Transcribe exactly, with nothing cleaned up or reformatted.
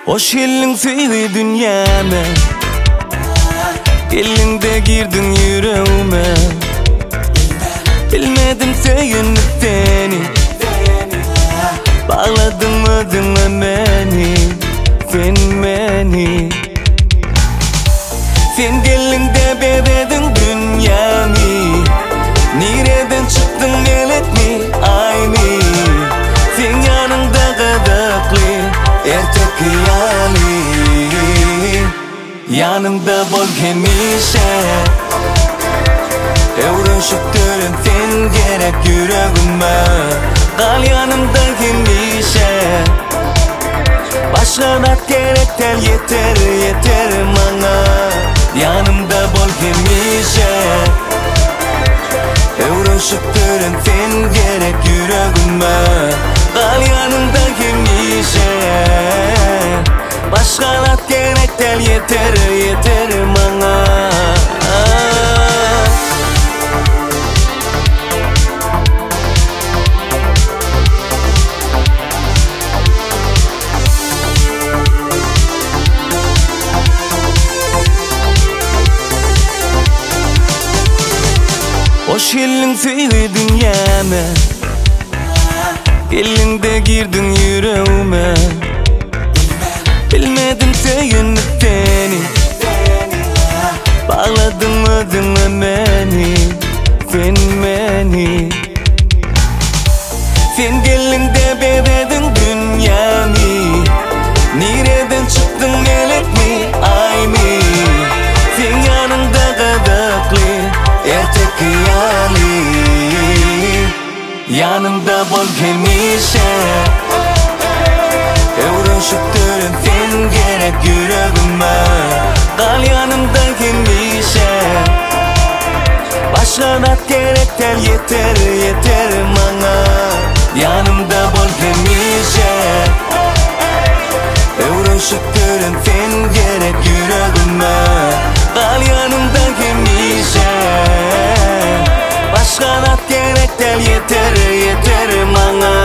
Hoş geldin söyle dünyama, elinde girdin yüreğime. Bilmedim söyünüp seni, bağladın mı dınla beni, sen beni. Sen gelinde beredin dünyamı, nereden çıktın melek mi ay mi? Sen yanında kadaklı ertek kıyali, yanımda bol kemişe. Uğraşıktırın sen gerek yüreğime, kal yanımda kemişe. Başka dert gerek tel yeter yeter bana, yanımda bol kemişe. Uğraşıktırın sen gerek yüreğime, kal yanımda kemişe. Başka dert gerek tel yeter yeter bana. Hoş geldin söyle dünyama, elinde girdin yüreğime. Bilmedim söyünüp seni, bağladın mı dınla beni, sen beni. Sen gelinde beredin dünyamı, nereden çıktın melek mi ay mi? Sen yanında kadaklı ertek kıyali, yanımda bol kemişe. Uğraşıktırın sen gerek yüreğime, kal yanımda kemişe. Başka dert gerek tel yeter yeter bana, yanımda bol kemişe. Uğraşıktırın sen gerek yüreğime, kal yanımda kemişe. Başka dert gerek tel yeter yeter bana.